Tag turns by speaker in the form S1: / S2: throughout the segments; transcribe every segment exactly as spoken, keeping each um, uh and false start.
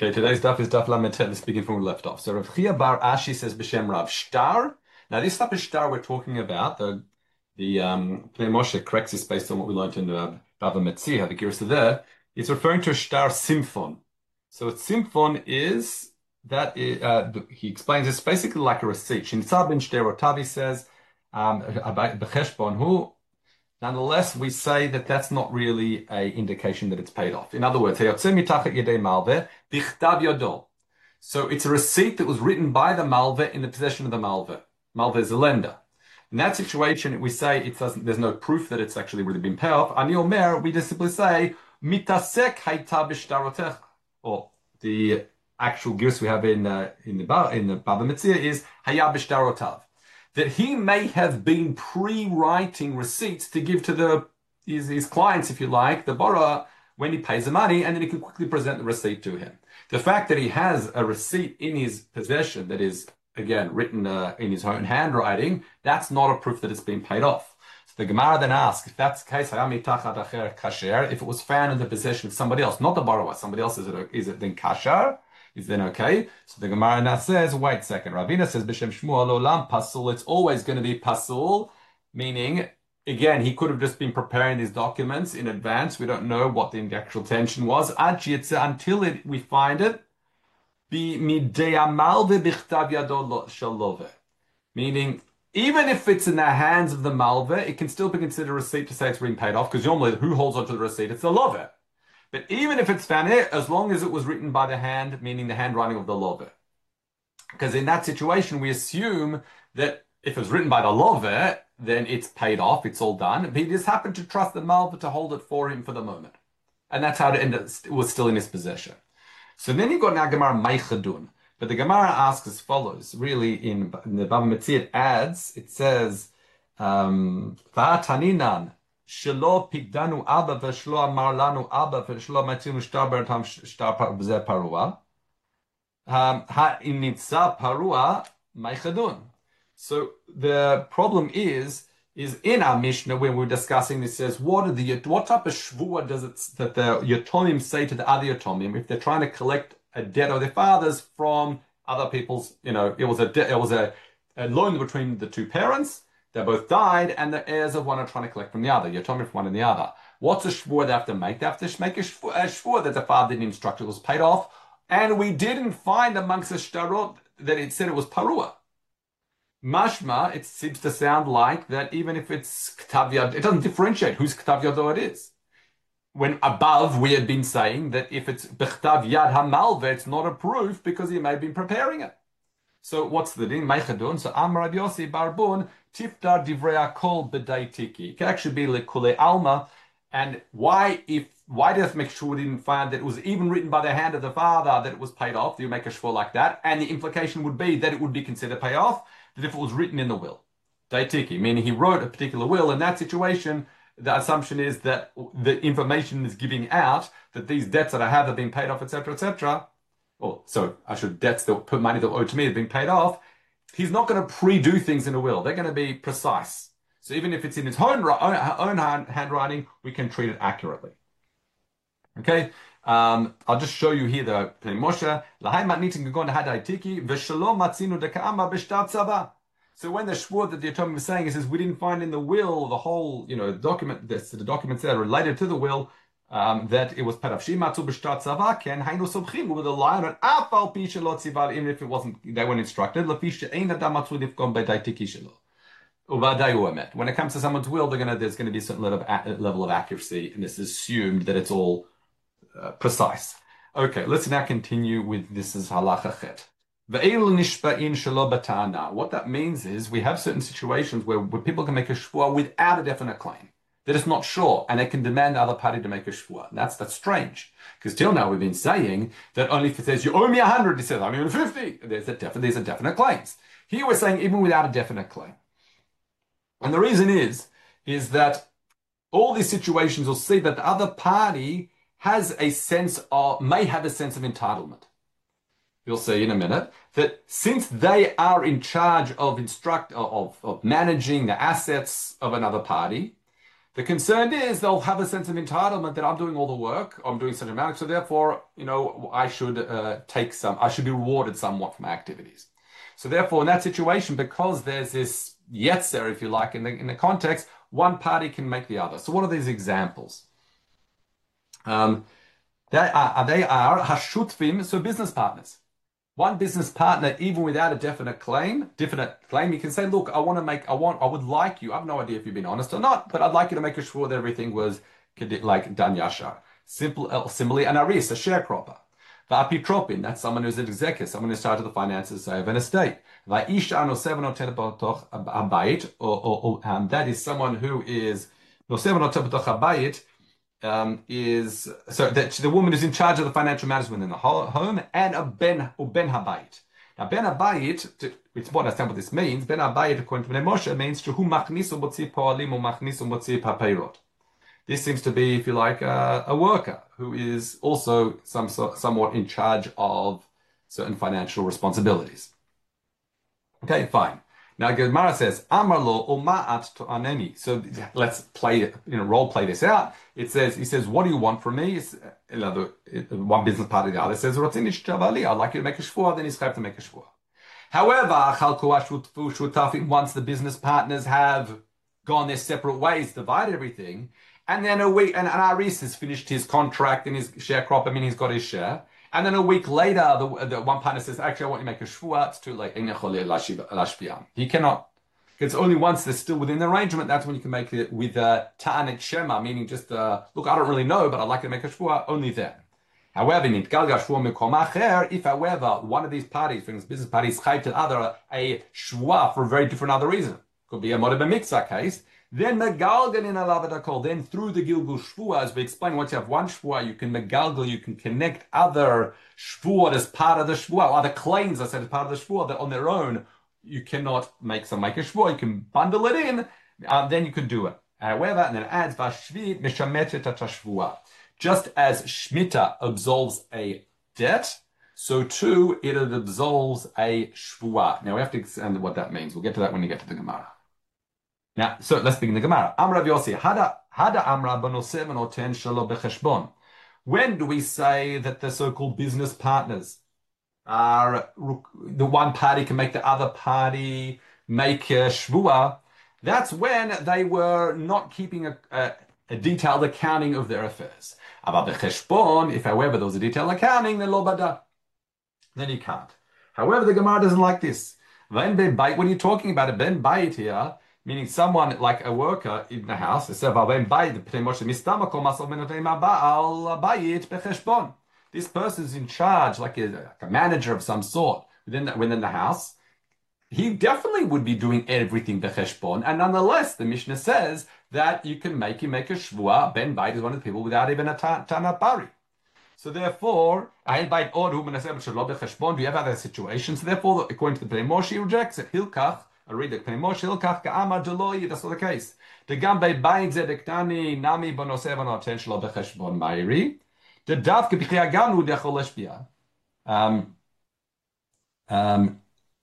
S1: Okay, today's daf is daf lamed tet. Let's begin from where we left off. So Rav Chia bar Ashi says b'shem Rav Shtar. Now this type of shtar we're talking about, the the um Pnei Moshe corrects this based on what we learned in the Bava Metzia, the Girsa there. It's referring to a shtar simphon. So a simphon is that is, uh, he explains it's basically like a receipt. Shinitzah ben shter he says um b'cheshbon hu. Nonetheless, we say that that's not really an indication that it's paid off. In other words, so it's a receipt that was written by the malveh in the possession of the malveh. Malveh is the lender. In that situation, we say it doesn't. There's no proof that it's actually really been paid off. Ani omer, we just simply say mitasek hayta b'shtarotech, or the actual gifts we have in uh, in the in the Bava Metzia is haya b'shtarotav, that he may have been pre-writing receipts to give to the his, his clients, if you like, the borrower, when he pays the money, and then he can quickly present the receipt to him. The fact that he has a receipt in his possession that is, again, written uh, in his own handwriting, that's not a proof that it's been paid off. So the Gemara then asks, if that's the case, if it was found in the possession of somebody else, not the borrower, somebody else, is it, is it then kasher? Is then okay? So the Gemara now says, wait a second. Ravina says, B'Shem Shmuel Olam Pasul. It's always going to be Pasul, meaning, again, he could have just been preparing these documents in advance. We don't know what the actual tension was. Until it, we find it, meaning, even if it's in the hands of the malveh, it can still be considered a receipt to say it's been paid off, because normally who holds onto the receipt? It's the lover. But even if it's found here, as long as it was written by the hand, meaning the handwriting of the lover. Because in that situation, we assume that if it was written by the lover, then it's paid off, it's all done. But he just happened to trust the malveh to hold it for him for the moment. And that's how it ended, it was still in his possession. So then you've got now Gemara Meichadun. But the Gemara asks as follows. Really, in, in the Bava Metzia, it adds, it says, um, V'ataninan, Shelo pigdanu abba v'shlo amar lanu abba v'shlo matzinu shtar beratam shtar b'zeh parua. Ha'im nitza parua meichadun. So the problem is, is in our Mishnah when we're discussing this, says what are the what type of shvua does it that the Yatomim say to the other Yatomim if they're trying to collect a debt of their fathers from other people's, you know, it was a de- it was a, a loan between the two parents. They both died, and the heirs of one are trying to collect from the other. You're talking from one and the other. What's a shvur they have to make? They have to make a shvur, a shvur that the father didn't instruct. It was paid off, and we didn't find amongst the shtarot that it said it was parua. Mashma, it seems to sound like that even if it's ktav yad, it doesn't differentiate whose ktav yado it is. When above we had been saying that if it's b'chtav yad hamalve, it's not a proof because he may have been preparing it. So what's the din? Meichadun. So Amar Rav Yossi Barbun Tiftar Divrei Akol B'dai Tiki. It can actually be Lekule Alma. And why, if why does make sure we didn't find that it was even written by the hand of the father that it was paid off? You make a shvur like that, and the implication would be that it would be considered pay off. That if it was written in the will, Dai Tiki, meaning he wrote a particular will. In that situation, the assumption is that the information is giving out that these debts that I have have been paid off, et cetera, et cetera. Or so I should debts that put money that were owed to me have been paid off. He's not going to pre-do things in a will. They're going to be precise. So even if it's in his own, own, own hand, handwriting, we can treat it accurately. Okay, um, I'll just show you here the Pnei Moshe. So when the shvur that the Yatomim was saying, it says we didn't find in the will the whole, you know, document. This, the documents that are related to the will. Um, that it was parafshi matzu b'shtar tzava ken hainu sobchim with a lion and afal pi shelo tzivar even if it wasn't they weren't instructed lafi she'ein adam matzu lifkom b'dai tiki shelo uvadai hu emet. When it comes to someone's will, they're gonna there's going to be a certain level of, level of accuracy, and it's assumed that it's all uh, precise. Okay, let's now continue with this is halacha chet. Ve'elu nishba'in shelo b'ta'ana. What that means is we have certain situations where, where people can make a shvua without a definite claim. They're just not sure, and they can demand the other party to make a shvua. And that's that's strange, because till now we've been saying that only if it says you owe me a hundred, it says I'm only fifty. There's a definite, there's a definite claims. Here we're saying even without a definite claim, and the reason is is that all these situations will see that the other party has a sense of may have a sense of entitlement. You'll see in a minute that since they are in charge of instruct of of managing the assets of another party. The concern is they'll have a sense of entitlement that I'm doing all the work, I'm doing such amount, so therefore, you know, I should uh, take some, I should be rewarded somewhat for my activities. So therefore, in that situation, because there's this yetzer, if you like, in the in the context, one party can make the other. So what are these examples? Um, they are they are hashutfim, so business partners. One business partner, even without a definite claim, definite claim, you can say, look, I want to make, I want, I would like you, I have no idea if you've been honest or not, but I'd like you to make sure that everything was like done yashar. Simple, uh, similarly, an aris, a sharecropper. Va'apitropin, that's someone who's an executive, someone who's started the finances of an estate. Va'isha anosev noten b'toch habayit, or um, that is someone who is nosev noten b'toch habayit, Um, is so that the woman is in charge of the financial matters within the home, and a ben or ben habayit. Now ben habayit, it's important to understand what this means. Ben habayit, according to Bnei Moshe, means shehu machnisu motzi poalim or machnisu motzi papeirot. This seems to be, if you like, uh, a worker who is also some somewhat in charge of certain financial responsibilities. Okay, fine. Now Gemara says, Amarlo uma'at to aneni. So let's play, you know, role play this out. It says, he says, what do you want from me? It's, one business partner, the other says, I'd like you to make a shvua, then he's going to make a shvua. However, once the business partners have gone their separate ways, divide everything, and then a week, and, and Aris has finished his contract and his sharecrop, I mean, he's got his share. And then a week later, the, the one partner says, actually, I want you to make a shvua. It's too late. He cannot. It's only once they're still within the arrangement, that's when you can make it with a ta'anet shema, meaning just, uh, look, I don't really know, but I'd like you to make a shvua, only then. However, if, however, one of these parties, for instance, business parties, chayv to the other a shvua for a very different other reason, could be a modeh b'miktzah case, then megalgal in alavadakol. Then through the gilgul shvua, as we explained, once you have one shvua, you can megalgal, you can connect other shvuot as part of the shvua, other claims, I said, as part of the shvua, that on their own you cannot make some make a shvua. You can bundle it in, uh, then you can do it. However, and then it adds vashvit meshametet shvua. Just as shmita absolves a debt, so too it absolves a shvua. Now we have to understand what that means. We'll get to that when you get to the Gemara. Now, so let's begin the Gemara. Amra Yossi, Hada Hada Amra b'noseh v'noten shelo b'cheshbon. When do we say that the so-called business partners are the one party can make the other party make a shvua? That's when they were not keeping a, a, a detailed accounting of their affairs. About b'cheshbon, if however there was a detailed accounting, then lo bada, then you can't. However, the Gemara doesn't like this. When ben bayit, what are you talking about? A ben bayit here, meaning someone like a worker in the house. This person is in charge, like a, like a manager of some sort within the, within the house. He definitely would be doing everything becheshbon, and nonetheless, the Mishnah says that you can make him make a shvua. Ben bayit is one of the people without even a tanat bari. So therefore, do you ever have that situation? So therefore, according to the Bnei Moshe, he rejects it. Hilkach. I read the Bnei Moshe Hilkach Ka'amar Deloy. That's not the case. The Gambei Bayit Zedektani Nami Bonoseh V'Noten Shelo Becheshbon Ma'iri. The Davke B'Chiyah Ganu Dechol Eshbia. Um, um,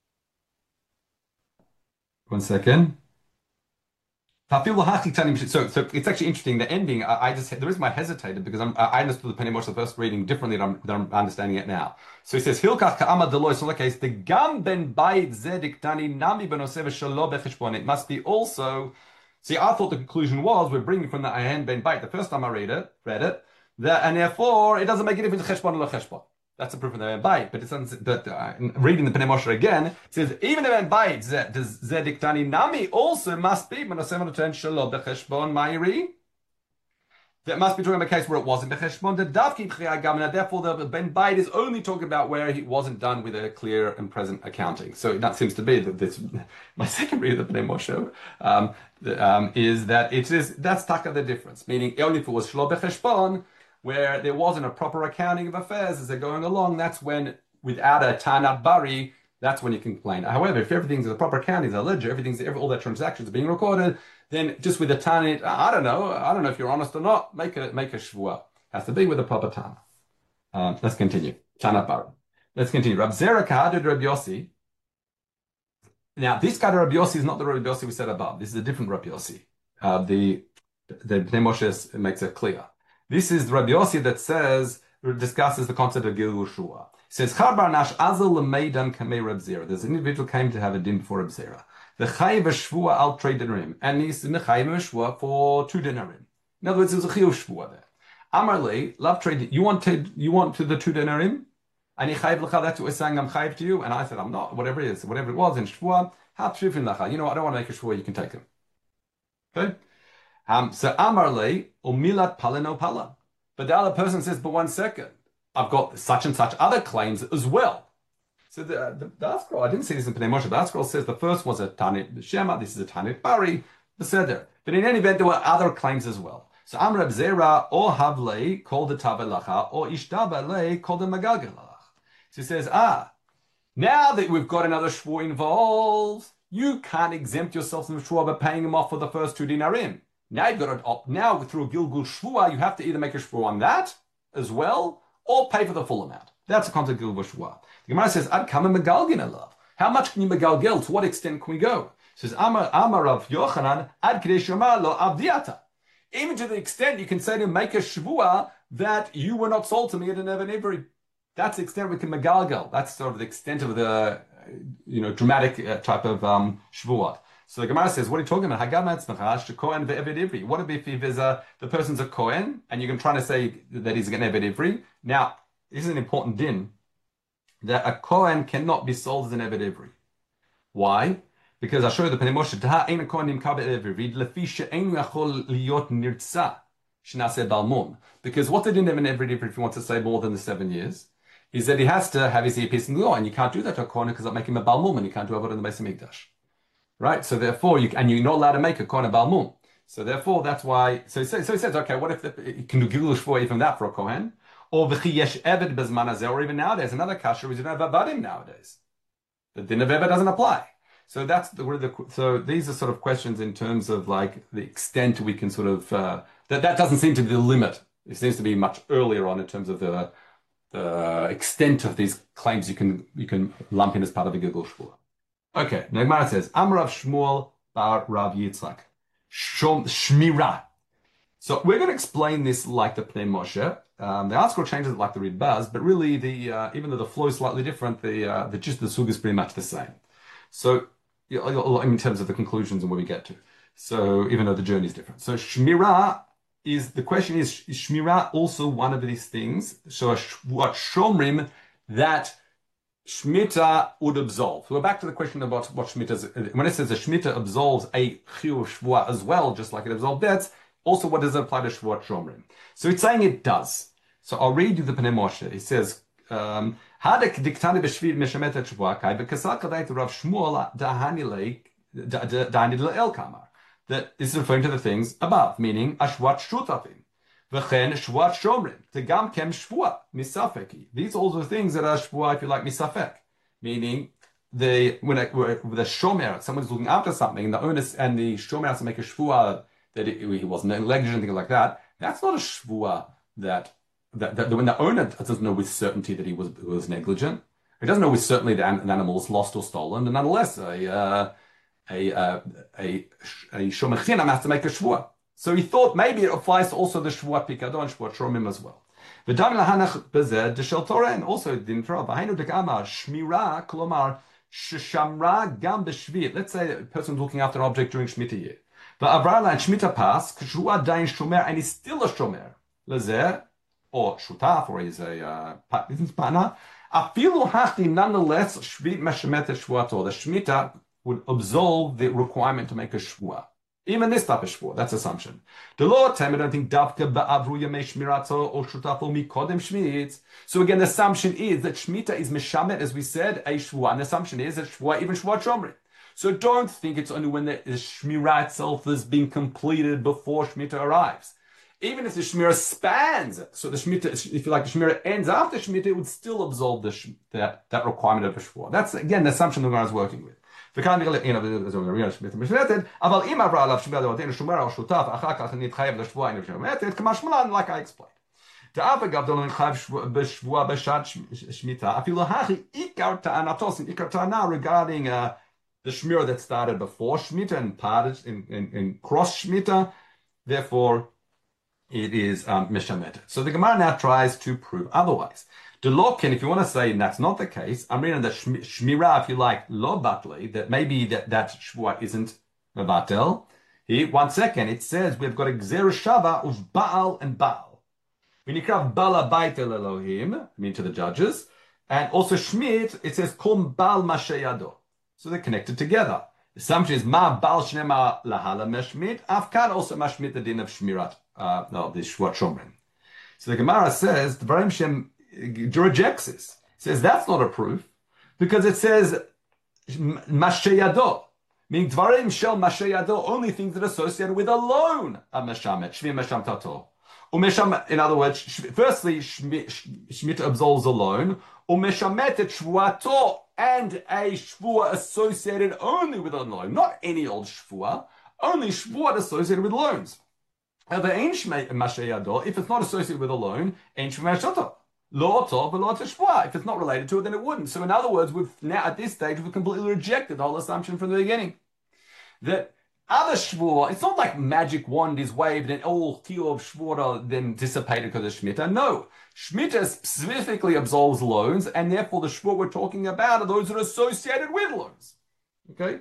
S1: one second. So, so it's actually interesting. The ending, I, I just the reason why I hesitated because I'm, I understood the Bnei Moshe the first reading differently than I'm, than I'm understanding it now. So he says Hilkach Ka'amar Deloy. So in that case, the Gam Ben Bayit Zedik Tani Nami Benosev Shelo Becheshbon. It must be also. See, I thought the conclusion was we're bringing from the Ahen Ben Bayit the first time I read it, read it, that, and therefore it doesn't make a difference Cheshbon or Cheshbon. That's a proof of the Ben Bayit, but it's but uh, reading the Bnei Moshe again, it says even the Ben Bayit Zedik Tani Nami also must be Benosev Noten Shelo Becheshbon Ma'iri. That must be talking about a case where it wasn't becheshbon. The davki b'chiyah gamna. Therefore, the Ben Bayit is only talking about where he wasn't done with a clear and present accounting. So that seems to be that this. My second read of the Bnei Moshe um, um, is that it is that's taka the difference. Meaning only if it was shlo becheshbon, where there wasn't a proper accounting of affairs as they're going along. That's when, without a tanat bari, that's when you can complain. However, if everything's a proper accounting, a ledger, everything's all their transactions are being recorded, then just with a tanit, I don't know, I don't know if you're honest or not, make a make a shvua. Has to be with a proper tana. Um, let's continue. Tanat bari. Let's continue. Rab Zera Kahadid Rab Yossi. Now, this guy Rab Yossi is not the Rab Yossi we said above. This is a different Rab Yossi. Uh, the the Pnei Moshe makes it clear. This is Rabbi Yossi that says, discusses the concept of Gilgul Shua. He says, Char bar Nash azal l'meidan kamei Reb Zera. There's an individual came to have a din before Reb Zera. The chayiv shvua al trei dinarim, and he's in the chayiv shvua for two dinarim. In other words, there's a chiyuv shvua there. Amar le, love trade. You want to, you want to the two dinarim? And he chayiv l'cha. That's what we're saying. I'm chayiv to you, and I said I'm not. Whatever it is, whatever it was in shvua, ha pshufin l'cha. You know what? I don't want to make a shvua. You can take him. Okay. Um, so Amar le umilat pala no pala. But the other person says, but one second, I've got such and such other claims as well. So the, the, the Ascroll, I didn't see this in Pnei Moshe, but Ascroll says the first was a Tanit Shema, this is a Tanit Bari, the Seder. But in any event, there were other claims as well. So Amr Reb Zera, or Havlei, called the Tabelacha, or Ishtabelei, called the Magagalach. So he says, ah, now that we've got another Shvua involved, you can't exempt yourself from Shvua by paying him off for the first two dinarim. Now you've got to opt, now through a Gilgul Shvua, you have to either make a Shvua on that as well, or pay for the full amount. That's the concept of Gilgul Shvua. The Gemara says, Ad kama megalgin alav. How much can you megalgel? To what extent can we go? It says, Amar Amar Rav Yochanan, Ad kidei shomar lo avdiata. Even to the extent you can say to him, make a Shvua that you were not sold to me at an Even Ivri. That's the extent we can megalgel. That's sort of the extent of the, you know, dramatic uh, type of um, Shvuot. So the Gemara says, what are you talking about? What if if there's a, the person's a Kohen, and you're trying to say that he's an Eved Ivri? Now, this is an important din, that a Kohen cannot be sold as an Eved Ivri. Why? Because I show you the Pnei Moshe, Taha ein a Kohen nimkar be'Eved Ivri, lefi she'ein yachol liot nirtza, shenaseh balmum. Because what they didn't have an Eved Ivri, if you want to say more than the seven years, is that he has to have his earpiece in the law, and you can't do that to a Kohen because it'll make him a balmum, and you can't do it in the Beis Hamikdash. Right, so therefore, you and you're not allowed to make a kohen balmum. So therefore, that's why. So he says, so he says, okay, what if the, you can do gilul shvua even that for a kohen, or v'chi yesh eved bezman hazeh, or even nowadays another kasher is you don't have avadim nowadays. The din of eved doesn't apply. So that's the, the so these are sort of questions in terms of like the extent we can sort of uh, that that doesn't seem to be the limit. It seems to be much earlier on in terms of the the extent of these claims you can you can lump in as part of a gilul shvua. Okay, the Gemara says, Amrav Shmuel bar Rav Yitzchak. Shmira. So we're going to explain this like the Pnei Moshe. Um, the article changes it like the Ridbaz, but really, the uh, even though the flow is slightly different, the uh, the gist of the sug is pretty much the same. So, you know, in terms of the conclusions and where we get to. So, even though the journey is different. So, Shmira is, the question is, is Shmira also one of these things? So, what Shomrim that Shmita would absolve. So we're back to the question about what Shmita is. When it says a Shmita absolves a Chiyuv Shvua as well, just like it absolves debts, also what does it apply to Shvuat Shomrim? So it's saying it does. So I'll read you the Pnei Moshe. It says, Hadek diktani b'shvid meshamet et Shvua kai v'kasal kadai Rav Shmuel da'hanilei da'hanilei el kamar. That this is referring to the things above, meaning Ashvat Shutafim. V'chen shvuat shomrim, tegam kem shvua misafeki. These are also things that are shvua, if you like, misafek, meaning the when, I, when the shomer, someone's looking after something, and the owner and the shomer has to make a shvua that it, he wasn't negligent, anything like that. That's not a shvua that, that that when the owner doesn't know with certainty that he was was negligent, he doesn't know with certainty that an animal is lost or stolen, and nonetheless a uh, a a a, a shomer chinam has to make a shvua. So he thought maybe it applies to also the Shvuat Pikadon, Shvuat Shomim as well. V'dam lahanach bezeh d'shel Torah, and also din Torah. V'hainu dekama shmira, klomar sheshamra gam b'shvit. Let's say a person looking after an object during Shemitah year. V'avra la and Shemitah pass, k'shua dain shomer, and he's still a shomer. Lezeh, or shutaf, or he's a uh, business partner. Afilu hachti, nonetheless, shvit meshemet shvuato. The Shemitah would absolve the requirement to make a shvua. Even this type of shvua, that's assumption. The Lord time, I don't think davka ba'avru yamei shmirato or shutafo mikodem shmitz. So again, the assumption is that shmita is mishamet, as we said, a shvua. And the assumption is that shvua, even shvua shomri. So don't think it's only when the shmira itself is being completed before shmita arrives. Even if the shmira spans, so the shmita, if you like, the shmira ends after shmita, it would still absolve the sh- that, that requirement of a shvua. That's again the assumption the Gemara is working with. וכאן נראה, הנה, זה אומר, משמטת, אבל אם עברה עליו שמירה דעותינו שומר או שותף, אחר כך נתחייב לשבוע אינו משמטת, כמה שמלן, like I explained. דאף אגב דולו נתחייב בשבוע בשעת שמיטה, אפילו הכי עיקר טענתו, עיקר טענה regarding uh, the shmira that started before Shemitah and parted in, in, in cross Shemitah, therefore it is um, Mishamet. So the Gemara now tries to prove otherwise. The Lokin, if you want to say that's not the case, I'm reading the Shmira, if you like, Lo Batli, that maybe that, that Shvuah isn't Mevatel. Here, one second, it says we've got a Gzer Shava of Baal and Baal. V'nikrav Bala Baitel Elohim, I mean to the judges, and also Shmit, it says Kom Baal Mashayado. So they're connected together. The assumption is Ma Baal Shnema Lahala Meshmit, Afkan also Mashmit the din of Shmirat, uh, no, the Shvuat Shomrim. So the Gemara says, the Barim Shem rejects this. It says that's not a proof because it says Mashayado. Meaning Dvarim Shel Mashayado, only things that are associated with a loan are Meshamet, Shvi Mesham Tato. Umesham, in other words, firstly, Shmita absolves a loan, Umeshamet Shvuato, and a Shvua associated only with a loan, not any old Shvua, only Shvua associated with loans. However, Ein Mashayado, if it's not associated with a loan, Ein Shvua Lo'oto, but lo'oto Shvua. If it's not related to it, then it wouldn't. So in other words, we've now at this stage we've completely rejected the whole assumption from the beginning. That other Shvua, it's not like magic wand is waved and all kilo of Shvua are then dissipated because of Shemitah. No. Shemitah specifically absolves loans, and therefore the Shvua we're talking about are those that are associated with loans. Okay?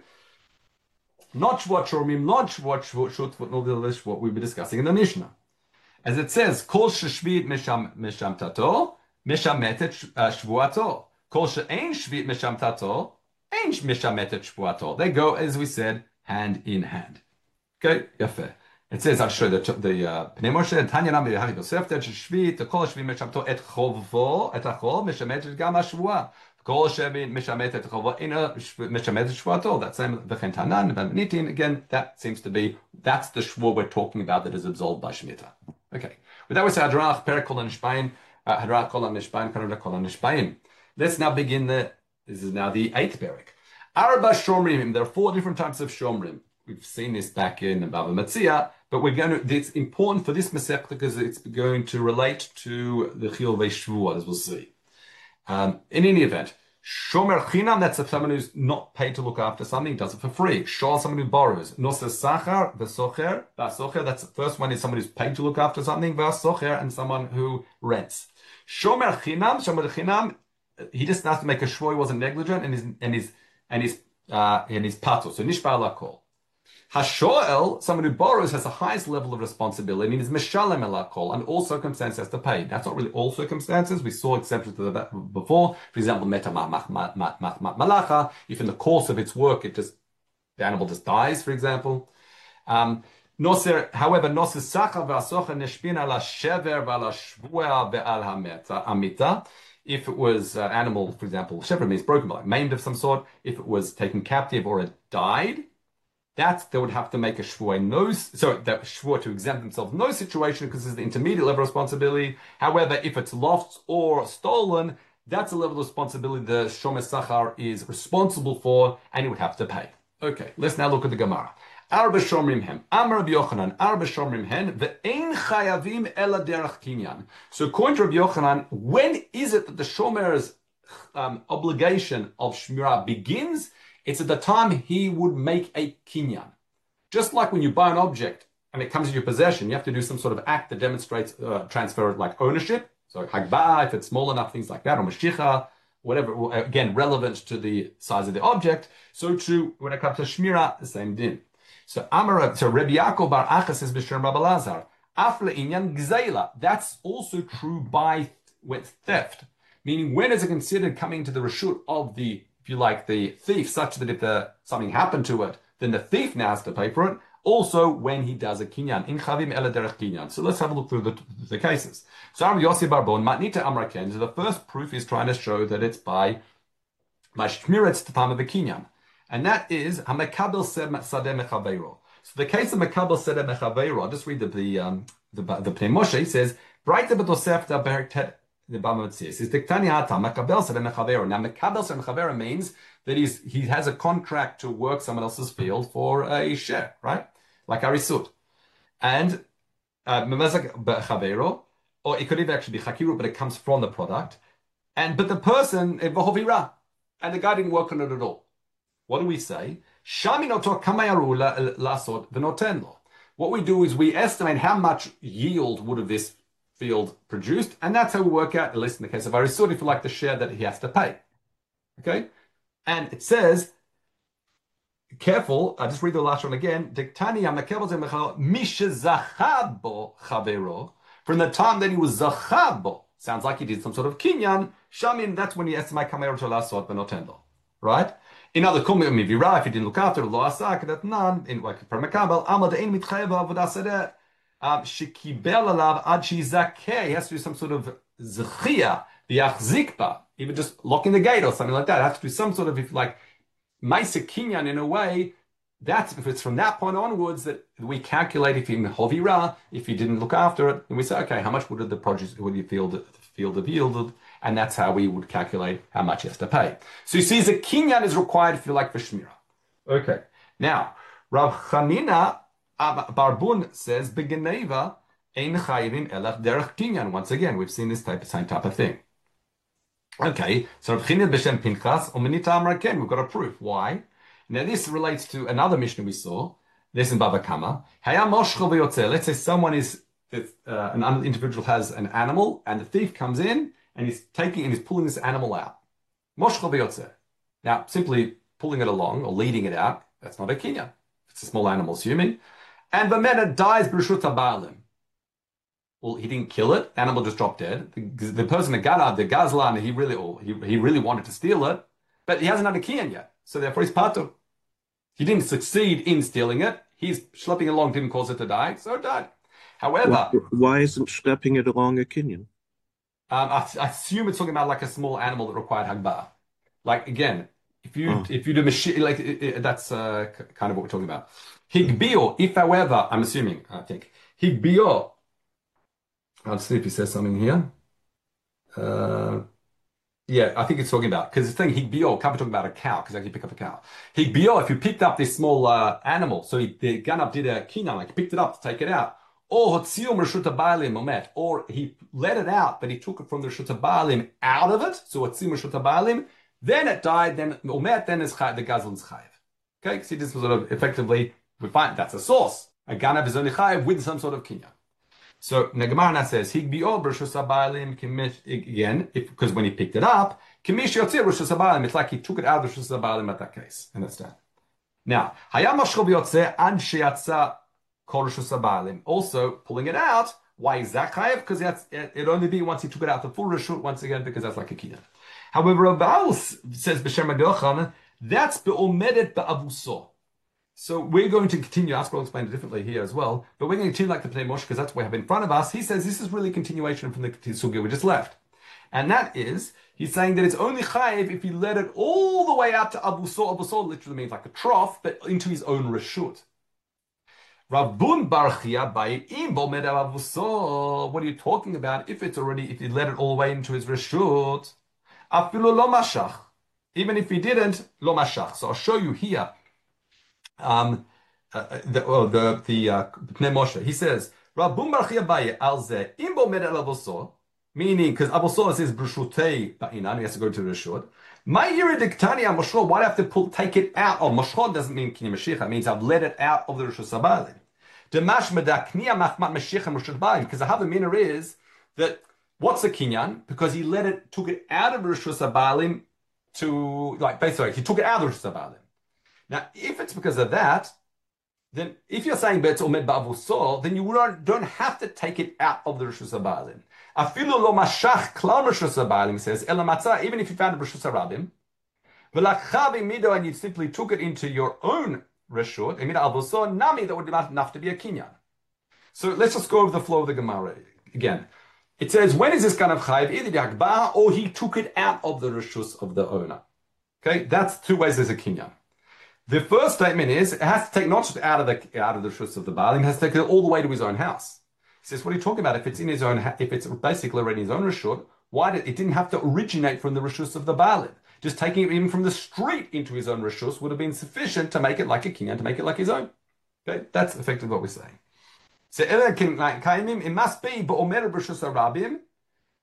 S1: Not Shvua Shomrim, not Shvua Shut, not what we were discussing in the Mishnah. As it says, Kol sheshvit misham tato, mishametet shvuato. Kol she'ein shvit misham tato, ein mishametet shvuato. They go, as we said, hand in hand. Okay, yafe. It says, I'll show you the the uh, Pnei Moshe Tanya Nami Havi Yosef Tet Shvit. Kol shvit misham tato et chovo et achol mishametet gam hashvua. Kol shvit mishametet chovo ina mishametet shvuato. That same v'chen tanan v'nitin. Again, that seems to be that's the shvua we're talking about that is absolved by Shemitah. Okay. With that, we say Hadrach, Perikol and Nishbaim, Hadrach, Kol and Nishbaim, Karavra, Kol and Nishbaim. Let's now begin the, this is now the eighth Perik. Arba Shomrim, there are four different types of Shomrim. We've seen this back in the Bava Metzia, but we're going to, it's important for this Masech because it's going to relate to the Chil Shvuah, as we'll see. Um, in any event, Shomer Chinam, that's someone who's not paid to look after something, does it for free. Shol, someone who borrows. Noser Sachar, V'socher, V'socher, that's the first one is someone who's paid to look after something, V'socher, and someone who rents. Shomer Chinam, Shomer Chinam, he just has to make a shvua, he wasn't negligent, and his, and his, and his, uh, and his pato, so Nishbar Lakol. Hashoel, someone who borrows, has the highest level of responsibility and is Meshalem Elakol, and all circumstances has to pay. That's not really all circumstances. We saw exceptions to that before. For example, Meta Malacha, if in the course of its work it just the animal just dies, for example. Um, Noser, however, Noser Sacha v'Asocha Neshpin ala Shever v'ala Shvuah ve'al Hamita. If it was an uh, animal, for example, shever means broken, like maimed of some sort. If it was taken captive or it died, that they would have to make a shvua no, so that shvua to exempt themselves no situation because it's the intermediate level of responsibility. However, if it's lost or stolen, that's a level of responsibility the shomer sachar is responsible for, and he would have to pay. Okay, let's now look at the Gemara. Arba shomrim hem, Amar Rabbi Yochanan, Arba shomrim hen, ve'ein chayavim ela derech kinyan. So according to Rabbi Yochanan, when is it that the shomer's um, obligation of shmirah begins? It's at the time he would make a kinyan. Just like when you buy an object and it comes into your possession, you have to do some sort of act that demonstrates uh, transfer like ownership. So hagbah, if it's small enough, things like that, or mashicha, whatever, again, relevant to the size of the object. So too, when it comes to shmira, the same din. So Amar, so Rabbi Yaakov bar Acha says b'shem Rabbi Lazar, afle inyan gzeila. That's also true by with theft. Meaning, when is it considered coming to the reshut of the, if you like, the thief, such that if the, something happened to it, then the thief now has to pay for it. Also, when he does a kinyan, in chavim ela derech kinyan. So let's have a look through the, the cases. So Rabbi Yossi Barbon, matnita amraken. So the first proof is trying to show that it's by by shmiretz the time of the kinyan, and that is hamekabel sadeh mechaveiro. So the case of mekabel sadeh mechaveiro, I'll just read the the um, the, the Pnei Moshe. He says, "Breite betosefta berek the Bamatzis is diktani hata makabel sadeh mechaveiro." Now mekabel sadeh mechaveiro means that he's he has a contract to work someone else's field for a share, right? Like arisut, and memezak bechavero, or it could even actually be chakiru, but it comes from the product. And but the person v'hovira, and the guy didn't work on it at all. What do we say? Shaminoto kamayaru lasot v'notenlo. what we do is we estimate how much yield would have this field produced, and that's how we work out, at least in the case of Arisut, if you like, the share that he has to pay. Okay? And it says, careful, I'll just read the last one again. From the time that he was zachabo, sounds like he did some sort of kinyan, shamin, that's when you estimate kamer to lasot benotendo. Right? In other kumim mivira, if he didn't look after lo asak, that none, in like permakabel, amad ein mitchayeva avodasadeh. Um, shekibel alav ad shizakeh, he has to do some sort of zechia, v'yachzikba, even just locking the gate or something like that. It has to do some sort of, if like, Maisa Kinyan in a way, that's if it's from that point onwards that we calculate if he hovira, if he didn't look after it, and we say, okay, how much would the produce would the field the field have yielded, and that's how we would calculate how much he has to pay. So you see, the Kinyan is required if you like for Shmira. Okay. Now, Rav Chanina Barbun says, Begeneva ein chayivim elach derech Kinyan. Once again, we've seen this type of same type of thing. Okay, so Rav Chanina b'shem Pinchas u'menita amar ken. We've got a proof. Why? Now this relates to another Mishnah we saw. This in Bava Kama. Hayam moshchel v'yotzeh. Let's say someone is uh, an individual has an animal, and the thief comes in and he's taking and he's pulling this animal out. Moshchel v'yotzeh. Now, simply pulling it along or leading it out, that's not a kinyan. It's a small animal, assuming. And Bamena dies b'reshut haBaalim. Well, he didn't kill it. The animal just dropped dead. The, the person that got out, the gazlan, he really, oh, he, he really wanted to steal it, but he hasn't had a kinyan yet. So therefore, he's patur. He didn't succeed in stealing it. He's schlepping along, didn't cause it to die, so it died. However,
S2: why, why isn't schlepping it along a kinyan?
S1: Um, I, I assume it's talking about like a small animal that required hagbah. Like again, if you oh. if you do machine, like it, it, that's uh, kind of what we're talking about. Higbio, if however, I'm assuming, I think higbio. I'll see if he says something here. Uh, yeah, I think it's talking about, because it's saying higbio, can't be talking about a cow, because I can pick up a cow. Higbio, if you picked up this small uh, animal, so he, the Ganab did a kinyan, like he picked it up to take it out, or hotzium reshuta baalim omet, or he let it out, but he took it from the reshuta baalim out of it, so hotzium reshuta baalim, then it died, then omet, then is the gazlan's chayiv. Okay, see, this was sort of effectively, we find that's a source. A Ganab is only chayiv with some sort of kinyan. So Nagamana says higbio b'reshus haBaalim kimish again, because when he picked it up, kimish yotzir b'reshus haBaalim. It's like he took it out of b'reshus haBaalim at that case, and that's that. Now hayam mashchol v'yotzeh ad sheyatza kol b'reshus haBaalim. Also pulling it out. Why is that chayav? Because it only be once he took it out the full reshut once again, because that's like a kinyan. However, Rabbi says b'shem Yochanan that's be'omedet be'avuso. So we're going to continue, Ask will explain it differently here as well, but we're going to continue like the Pnei Moshe, because that's what we have in front of us. He says this is really a continuation from the sugya we just left. And that is, he's saying that it's only chayiv if he let it all the way out to Abusor. Abusor literally means like a trough, but into his own reshut. Rabun Barchia Ba'im Bomed Abusor. What are you talking about? If it's already, if he let it all the way into his reshut, Afilu lo mashach. Even if he didn't, lo mashach. So I'll show you here. Um, uh, the oh, the the uh, Pnei Moshe. He says, "Rabun Barchia Baye al ze imbo med el abosor," meaning because abosor says b'rshutei ba'inan, he has to go to the reshut. My iridiktani amoshro. Why do I have to pull take it out? Oh, moshro doesn't mean kini mashiach. It means I've let it out of the reshut haBaalim. Demash medakniya machmat mashiach and reshut haBaalim. Because the havamina is that what's the kinyan? Because he let it, took it out of reshut haBaalim to like basically he took it out of the reshut haBaalim. Now, if it's because of that, then if you're saying bet omed ba'avusor, then you don't have to take it out of the reshus haBaalim. Afilu lo mashach klal reshus haBaalim says ela matzah, even if you found a reshus harabim, v'lachchav mido, and you simply took it into your own reshut, emida avusor nami, that would be not enough to be a kinyan. So let's just go over the flow of the Gemara again. It says, when is this kind of chayiv? Either the hakbah or he took it out of the reshus of the owner. Okay, that's two ways there's a kinyan. The first statement is it has to take not just out of the out of the reshus of the Baalim, it has to take it all the way to his own house. He says, what are you talking about? If it's in his own, if it's basically already his own reshut, why did it didn't have to originate from the reshus of the Baalim? Just taking it even from the street into his own reshus would have been sufficient to make it like a kinyan, to make it like his own. Okay, that's effectively what we're saying. So it must be ba'omer b'reshus harabim,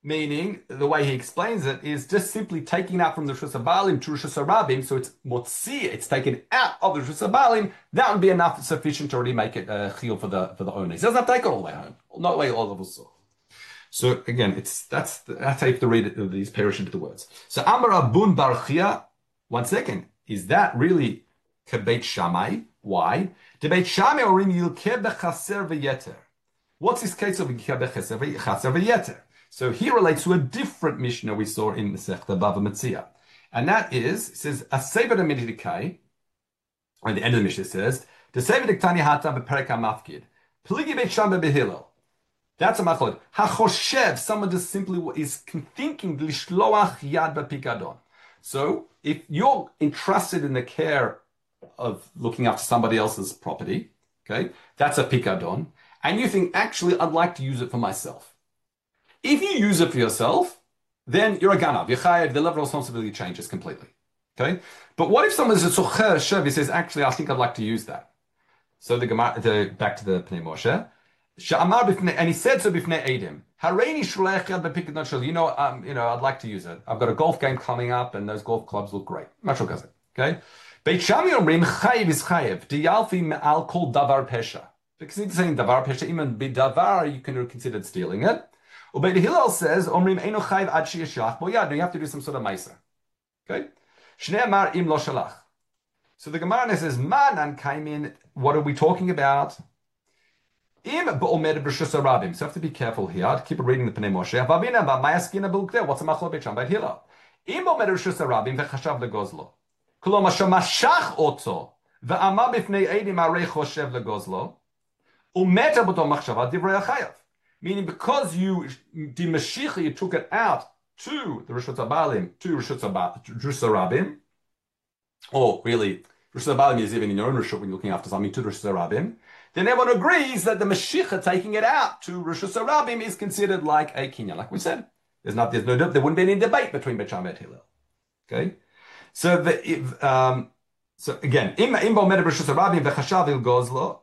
S1: meaning the way he explains it is just simply taking out from the Rishus Habalim to Rishus Harabim, so it's motzi, it's taken out of the Rishus Habalim. That would be enough, sufficient to already make it a uh, chiyuv for the for the owner. He doesn't have to take it all the way home, not the way all of us saw. So again, it's that's that's how you have to read it, these perish into the words. So Amar Abun Bar Chia, one second, is that really Kebeit Shammai? Why? Kebeit Shammai orim yilkeh bechaser v'yeter. What's this case of yilkeh bechaser v'yeter? So he relates to a different Mishnah we saw in the Masechta Bava Metzia. And that is, it says, a Sever Midikai, or at the end of the Mishnah says, the Sever Diktani Hata Beperek HaMafkid, Pligi Beit Shammai Behillel. That's a machlok. HaChoshev, someone just simply is thinking, Lishloach Yad Bepikadon. So, if you're entrusted in the care of looking after somebody else's property, okay, that's a pikadon, and you think, actually, I'd like to use it for myself. If you use it for yourself, then you're a ganav. You're chayav. The level of responsibility changes completely. Okay, but what if someone's a socher shev? He says, actually, I think I'd like to use that. So the Gemara, the back to the Pnei Moshe, Sha'amar b'fnei, and he said so b'fnei Eidim. Hareini shulech yad b'pikadon shel. You know, um, you know, I'd like to use it. I've got a golf game coming up, and those golf clubs look great. Mashal kazeh. Okay, Beit Shammai omrim chayiv is chayiv. Diyalfi me'al kol davar pesha. Because he's saying davar pesha, even b'davar, you can consider stealing it. Ubeit Hillel says, "Omrim eino chayv ad sheyashach bo yad." You have to do some sort of meiser. Okay, Shnei amar im lo shalach. So the Gemara says, "Man kaimin." What are we talking about? Im ba'omed b'rishus harabim. So you have to be careful here. I'll keep reading the Pnei Moshe. Vavina ba'mayaskina b'ukdeh. What's a machlok beit Shammai Hillel? Im ba'omed b'rishus harabim v'chashav legozlo. Koloma shamashach oto v'amar b'fnei eidim arei choshev legozlo umeta b'to machshava divrei hachayav. Meaning, because you, the Mashiach, you took it out to the Rishus Habalim, to Rishus Harabim, or really, Rishus Habalim is even in your own Rishut when you're looking after something to Rishus Harabim, then everyone agrees that the Mashiach taking it out to Rishus Harabim is considered like a kinyan. Like we said, there's not, there's no, there wouldn't be any debate between Beit Shammai and Hillel. Okay, so the if, um, so again, im im ba'omed b'Rishus Harabim v'chashav il gozlo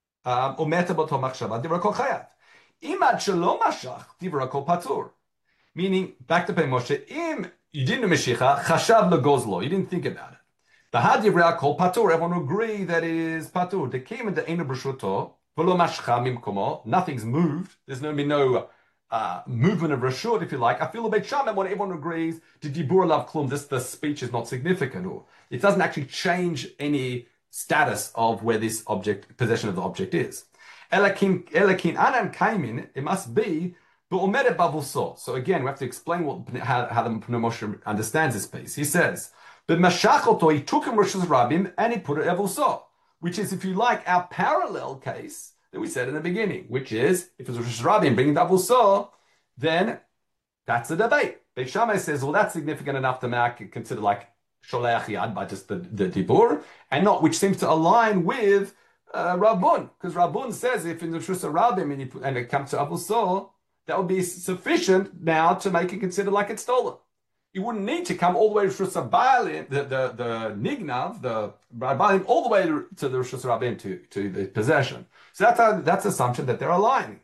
S1: umeta b'to machshava divra kol chayav. Imad shalom mashach divra kol patur. Meaning, back to Pnei Moshe, im you didn't meshicha chashav legozlo, you didn't think about it. Bahad divra kol patur, everyone agree that it is patur. They came in the enu b'shuto v'lo mashcha mimkomo. Nothing's moved. There's no no uh, movement of rashut, if you like. I feel a bit shaman when everyone agrees to dibur lav klum. This the speech is not significant, or it doesn't actually change any status of where this object possession of the object is. Elakin elakin anan kaimin. It must be b'omeret bavuso. So again, we have to explain what how, how the Pnei Moshe understands this piece. He says, "But mashachoto, he took him Rishus Harabim and he put it evuso," which is, if you like, our parallel case that we said in the beginning, which is if it's Rishus Harabim bringing the avuso, then that's a debate. Beit Shammai says, well, that's significant enough to make consider like sholeach yad by just the, the dibur, and not, which seems to align with Uh, Rabun, because Rabun says if in the Rishus Harabim and, put, and it comes to Avuso, that would be sufficient now to make it considered like it's stolen. You wouldn't need to come all the way to Rishus Habalim, the the the Nignav, the Habalim, all the way to, to the Rishus Harabim to to the possession. So that's a, that's assumption that they're aligning.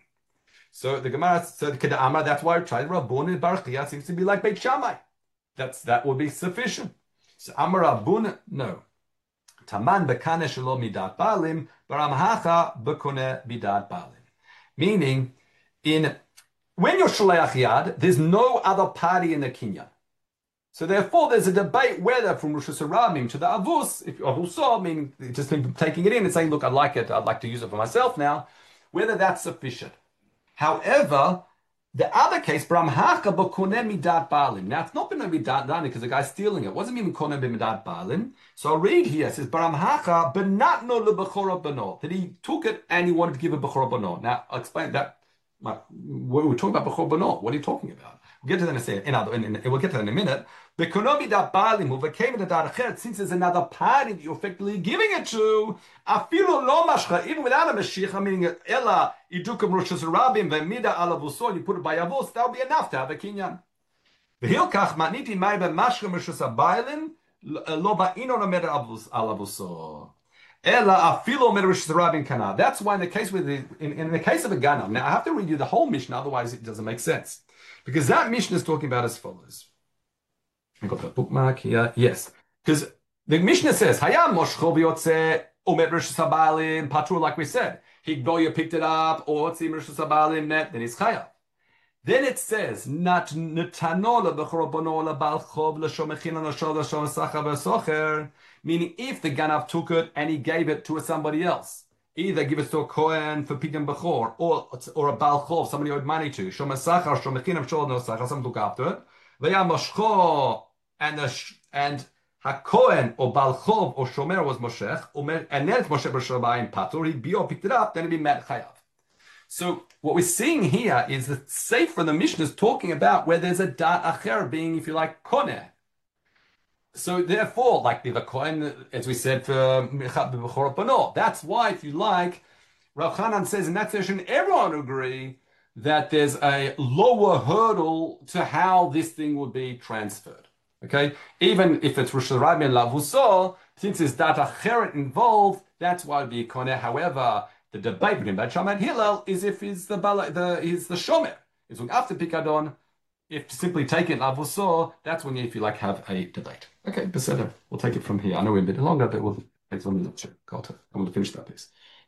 S1: So the Gemara said Kedamar. That's why I tried Rabun and Bar Chia seems to be like Beit Shammai. That's that would be sufficient. So Amar Rabun, no. Taman bekane shelo midat balim, baramhacha bekone midat balim. Meaning, in when you're shaleach yad, there's no other party in the kinyan. So therefore, there's a debate whether from Rishus Harabim to the avus, if avuso, meaning just taking it in and saying, look, I like it, I'd like to use it for myself now, whether that's sufficient. However, the other case, Bramhacha b'koneh midat balim. Now, it's not been a midat balim because the guy's stealing it. It wasn't even koneh b'midat balim. So I'll read here. It says, Bramhacha b'natno lebechora bano. That he took it and he wanted to give a bechora bano. Now, I'll explain that. We're talking about bechora bano. What are you talking about? We'll get to that in a second. In, in, in, we'll get to that in a minute. B'koneh midat balim u'v'kei midat acheret. Since there's another party that you're effectively giving it to, afilu lo mashcha, even without a mashiach, meaning ella idukam Rishus Harabim ve'mida alavuso, you put it by avos, that would be enough to have a kinyan. V'hilkach matniti mai b'mashcha Rishus Habalim lo ba'ino nomed alavuso. Ella afilu omed Rishus Harabim kana. That's why in the case with the, in, in the case of a ganav. Now I have to read you the whole Mishnah, otherwise it doesn't make sense. Because that Mishnah is talking about as follows. I got the bookmark here. Yes. Because the Mishnah says, Hayam moshcho v'yotze umet rishus habalim patur, like we said. Higboya picked it up, or tzim rishus habalim met, then he's chayav. Then it says, Nat netanola b'chorobonola balchov l'shomechin l'shov l'shom sacha v'socher, meaning if the ganav took it and he gave it to somebody else, either give it to a kohen for pidyon bechor, or or a balchov, somebody owed money to, shom sacha, shomechin l'shov l'sacha, someone took after it, v'yam moshcho, and the and hakohen or balchov or shomer was moshech, and then it's moshech b'shabayim patur. He bio picked it up, then it'd be met chayav. So what we're seeing here is the Sefer, the Mishnah, is talking about where there's a dat acher being, if you like, koneh. So therefore, like the kohen, as we said for b'chorot bano, that's why, if you like, Rav Chanan says in that session, everyone agree that there's a lower hurdle to how this thing would be transferred. Okay, even if it's Rosh Hashanah and Lavuso, since there's dat acheret involved, that's why it'd be koneh. However, the debate between Beit Shammai and Hillel is if he's the the he's the shomer. It's after Pikadon. If to simply take it Lavuso, that's when you, if you like, have a debate. Okay, Beseder. We'll take it from here. I know we're a bit longer, but we'll take it from the lecture. Got it. I'm going to finish that piece.